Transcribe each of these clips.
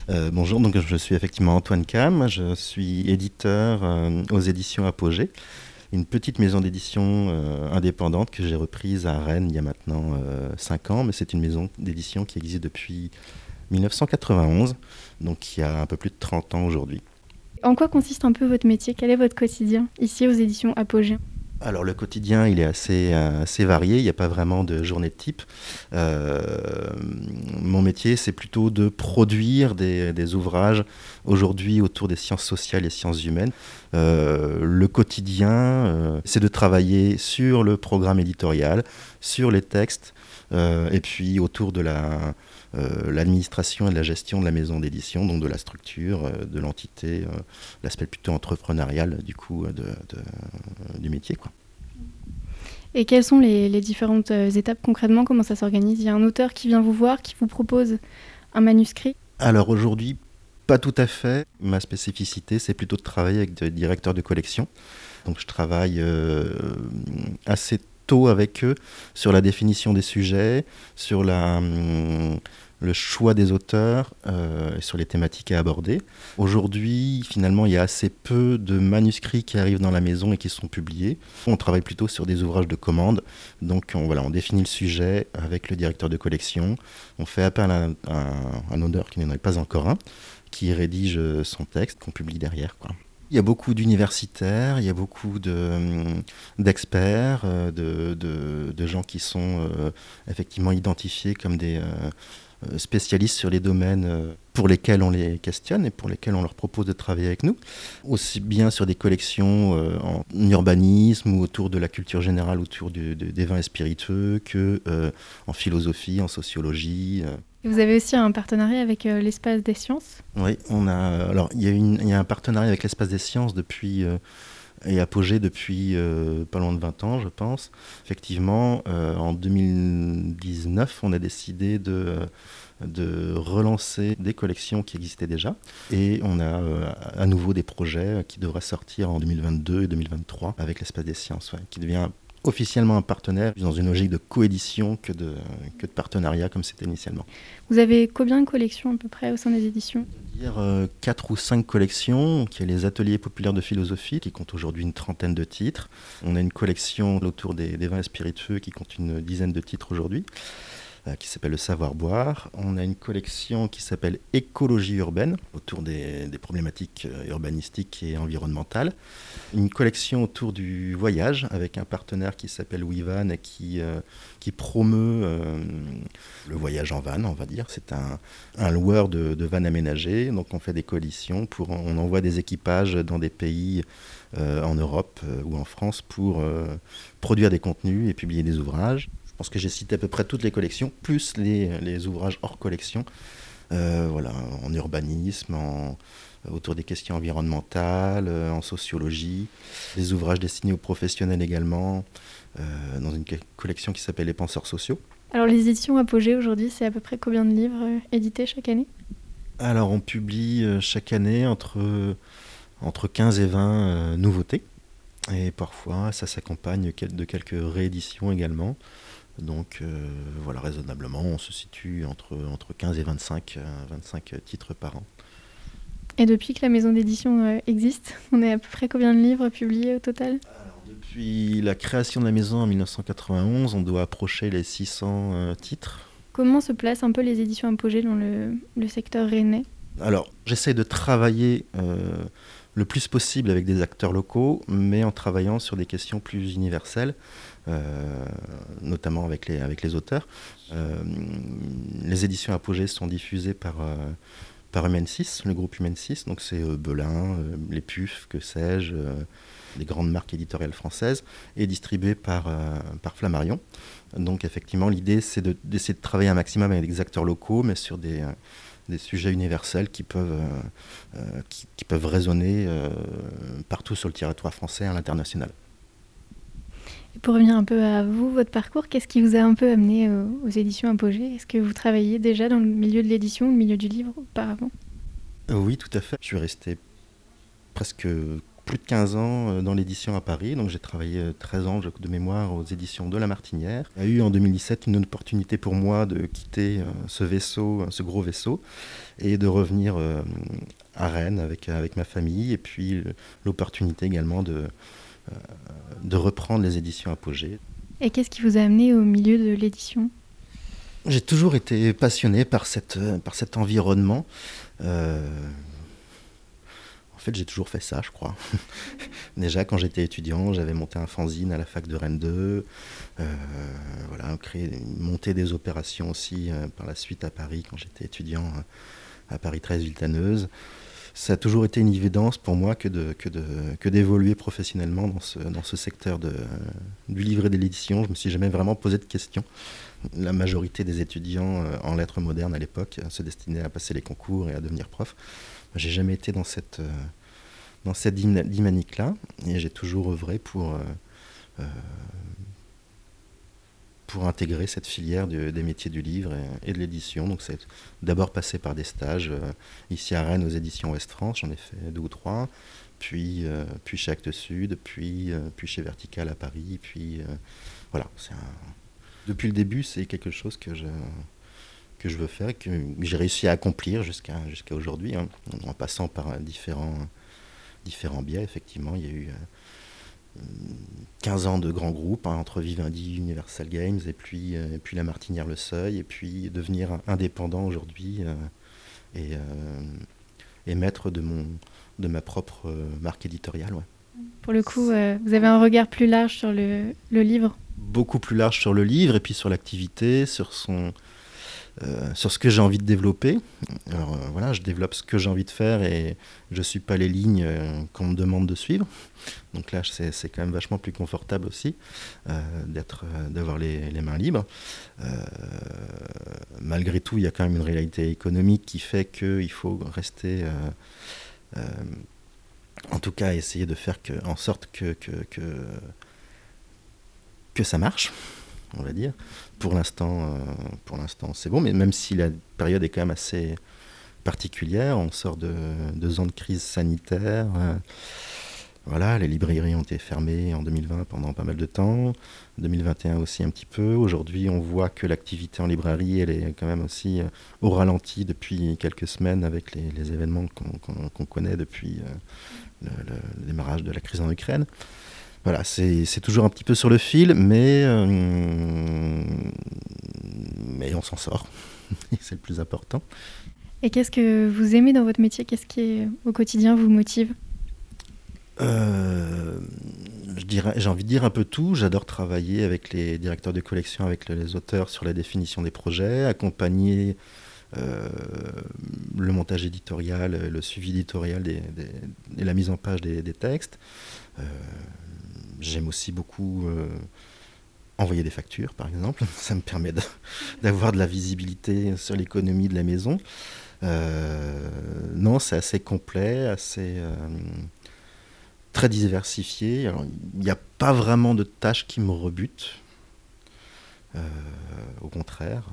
Bonjour, donc je suis effectivement Antoine Cam, je suis éditeur aux éditions Apogée, une petite maison d'édition indépendante que j'ai reprise à Rennes il y a maintenant 5 ans, mais c'est une maison d'édition qui existe depuis 1991, donc il y a un peu plus de 30 ans aujourd'hui. En quoi consiste un peu votre métier? Quel est votre quotidien ici aux éditions Apogée? Alors le quotidien, il est assez varié, il n'y a pas vraiment de journée de type. Euh, Mon métier, c'est plutôt de produire des ouvrages aujourd'hui autour des sciences sociales et sciences humaines. Le quotidien, c'est de travailler sur le programme éditorial, sur les textes, et puis autour de l'administration et de la gestion de la maison d'édition, donc de la structure, de l'entité, l'aspect plutôt entrepreneurial du coup du métier, quoi. Et quelles sont les différentes étapes concrètement? Comment ça s'organise? Il y a un auteur qui vient vous voir, qui vous propose un manuscrit. Alors aujourd'hui, pas tout à fait. Ma spécificité, c'est plutôt de travailler avec des directeurs de collection. Donc je travaille assez tôt avec eux sur la définition des sujets, sur le choix des auteurs et sur les thématiques à aborder. Aujourd'hui, finalement, il y a assez peu de manuscrits qui arrivent dans la maison et qui sont publiés. On travaille plutôt sur des ouvrages de commande. Donc on définit le sujet avec le directeur de collection. On fait appel à un auteur qui n'en est pas encore un, qui rédige son texte, qu'on publie derrière, quoi. Il y a beaucoup d'universitaires, il y a beaucoup d'experts, de gens qui sont effectivement identifiés comme des spécialistes sur les domaines pour lesquels on les questionne et pour lesquels on leur propose de travailler avec nous. Aussi bien sur des collections en urbanisme ou autour de la culture générale, autour des vins et spiritueux, que en philosophie, en sociologie. Et vous avez aussi un partenariat avec l'Espace des Sciences. Oui, alors il y a un partenariat avec l'Espace des Sciences depuis et Apogée depuis pas loin de 20 ans, je pense. Effectivement, en 2019, on a décidé de relancer des collections qui existaient déjà. Et on a à nouveau des projets qui devraient sortir en 2022 et 2023 avec l'Espace des Sciences, ouais, qui devient officiellement un partenaire, dans une logique de coédition que de partenariat comme c'était initialement. Vous avez combien de collections à peu près au sein des éditions? Dire 4 ou 5 collections. Donc, il y a les ateliers populaires de philosophie qui comptent aujourd'hui une trentaine de titres. On a une collection autour des vins et spiritueux qui compte une dizaine de titres aujourd'hui, qui s'appelle Le Savoir-Boire. On a une collection qui s'appelle Écologie urbaine, autour des problématiques urbanistiques et environnementales. Une collection autour du voyage, avec un partenaire qui s'appelle WeVan et qui promeut le voyage en van, on va dire. C'est un loueur de vannes aménagées. Donc on fait des coalitions, on envoie des équipages dans des pays en Europe ou en France pour produire des contenus et publier des ouvrages. Je pense que j'ai cité à peu près toutes les collections, plus les ouvrages hors collection, voilà, en urbanisme, autour des questions environnementales, en sociologie, des ouvrages destinés aux professionnels également, dans une collection qui s'appelle Les penseurs sociaux. Alors les éditions Apogée aujourd'hui, c'est à peu près combien de livres édités chaque année? Alors on publie chaque année entre 15 et 20 nouveautés, et parfois ça s'accompagne de quelques rééditions également. Donc voilà, raisonnablement, on se situe entre 15 et 25 titres par an. Et depuis que la maison d'édition existe, on est à peu près combien de livres publiés au total? Depuis la création de la maison en 1991, on doit approcher les 600 titres. Comment se placent un peu les éditions Apogée dans le secteur rennais? Alors, j'essaie de travailler le plus possible avec des acteurs locaux, mais en travaillant sur des questions plus universelles, notamment avec les auteurs. Les éditions Apogée sont diffusées par Humaine 6, le groupe Humaine 6, donc c'est Belin, les Puffs, que sais-je, les grandes marques éditoriales françaises, et distribué par Flammarion. Donc effectivement, l'idée, c'est d'essayer de travailler un maximum avec des acteurs locaux, mais sur des sujets universels qui peuvent résonner partout sur le territoire français et à l'international. Et pour revenir un peu à vous, votre parcours, qu'est-ce qui vous a un peu amené aux éditions Apogée? Est-ce que vous travailliez déjà dans le milieu de l'édition, le milieu du livre auparavant? Oui, tout à fait. Je suis resté presque plus de 15 ans dans l'édition à Paris. Donc j'ai travaillé 13 ans de mémoire aux éditions de La Martinière. Il y a eu en 2017 une opportunité pour moi de quitter ce vaisseau, ce gros vaisseau, et de revenir à Rennes avec ma famille. Et puis l'opportunité également de reprendre les éditions Apogée. Et qu'est-ce qui vous a amené au milieu de l'édition ? J'ai toujours été passionné par cet environnement. En fait, j'ai toujours fait ça, je crois. Déjà, quand j'étais étudiant, j'avais monté un fanzine à la fac de Rennes 2. Voilà, monté des opérations aussi par la suite à Paris, quand j'étais étudiant à Paris 13 Villetaneuse. Ça a toujours été une évidence pour moi que d'évoluer professionnellement dans ce secteur du livre et de l'édition. Je me suis jamais vraiment posé de questions. La majorité des étudiants en lettres modernes à l'époque se destinaient à passer les concours et à devenir prof. J'ai jamais été dans cette dynamique-là, et j'ai toujours œuvré pour intégrer cette filière des métiers du livre et de l'édition. Donc c'est d'abord passé par des stages ici à Rennes aux éditions Ouest France, j'en ai fait 2 ou 3, puis chez Actes Sud, puis chez Vertical à Paris, puis voilà. Depuis le début, c'est quelque chose que je veux faire, que j'ai réussi à accomplir jusqu'à aujourd'hui, hein, en passant par différents biais. Effectivement, il y a eu 15 ans de grands groupes, hein, entre Vivendi, Universal Games, et puis La Martinière, Le Seuil, et puis devenir indépendant aujourd'hui et maître de ma propre marque éditoriale. Ouais. Pour le coup, vous avez un regard plus large sur le livre ? Beaucoup plus large sur le livre, et puis sur l'activité, sur ce que j'ai envie de développer. Alors voilà, je développe ce que j'ai envie de faire et je ne suis pas les lignes qu'on me demande de suivre. Donc là, c'est quand même vachement plus confortable aussi d'avoir les mains libres. Malgré tout, il y a quand même une réalité économique qui fait qu'il faut rester... en tout cas, essayer de faire en sorte que ça marche, on va dire. Pour l'instant, c'est bon, mais même si la période est quand même assez particulière, on sort de 2 ans de crise sanitaire. Voilà, les librairies ont été fermées en 2020 pendant pas mal de temps, 2021 aussi un petit peu. Aujourd'hui, on voit que l'activité en librairie, elle est quand même aussi au ralenti depuis quelques semaines avec les événements qu'on connaît depuis le démarrage de la crise en Ukraine. Voilà, c'est toujours un petit peu sur le fil, mais on s'en sort. C'est le plus important. Et qu'est-ce que vous aimez dans votre métier ? Qu'est-ce qui, au quotidien, vous motive ? J'ai envie de dire un peu tout. J'adore travailler avec les directeurs de collection, avec les auteurs sur la définition des projets, accompagner le montage éditorial, le suivi éditorial et la mise en page des textes. J'aime aussi beaucoup envoyer des factures, par exemple. Ça me permet d'avoir de la visibilité sur l'économie de la maison. Non, c'est assez complet, très diversifié. Alors, il n'y a pas vraiment de tâches qui me rebutent. Au contraire.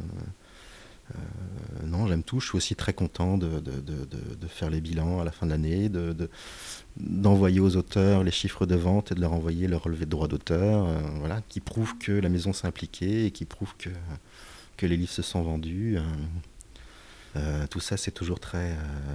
Non, j'aime tout. Je suis aussi très content de faire les bilans à la fin de l'année, d'envoyer aux auteurs les chiffres de vente et de leur envoyer leur relevé de droit d'auteur, voilà, qui prouvent que la maison s'est impliquée et qui prouvent que les livres se sont vendus. Tout ça, c'est toujours très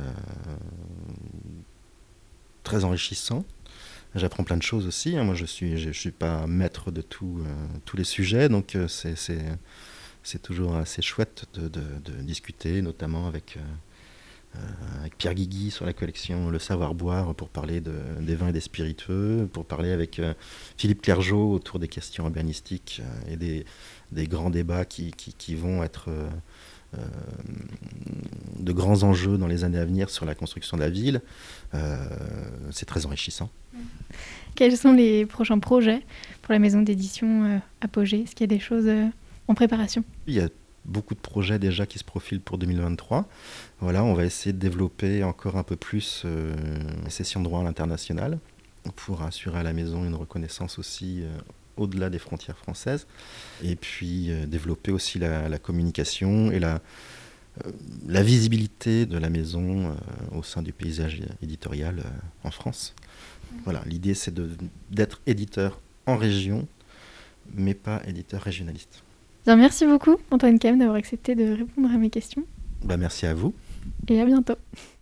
enrichissant. J'apprends plein de choses aussi. Hein. Moi, je suis pas maître de tous les sujets, donc c'est toujours assez chouette de discuter, notamment avec Pierre Guigui sur la collection Le Savoir Boire pour parler des vins et des spiritueux, pour parler avec Philippe Clergeau autour des questions urbanistiques et des grands débats qui vont être de grands enjeux dans les années à venir sur la construction de la ville. C'est très enrichissant. Quels sont les prochains projets pour la maison d'édition Apogée ? Est-ce qu'il y a des choses en préparation ? Il y a beaucoup de projets déjà qui se profilent pour 2023. Voilà, on va essayer de développer encore un peu plus les sessions de droit à l'international pour assurer à la maison une reconnaissance aussi au-delà des frontières françaises. Et puis développer aussi la communication et la visibilité de la maison au sein du paysage éditorial en France. Voilà, l'idée c'est d'être éditeur en région, mais pas éditeur régionaliste. Bien, merci beaucoup Antoine Cam d'avoir accepté de répondre à mes questions. Merci à vous. Et à bientôt.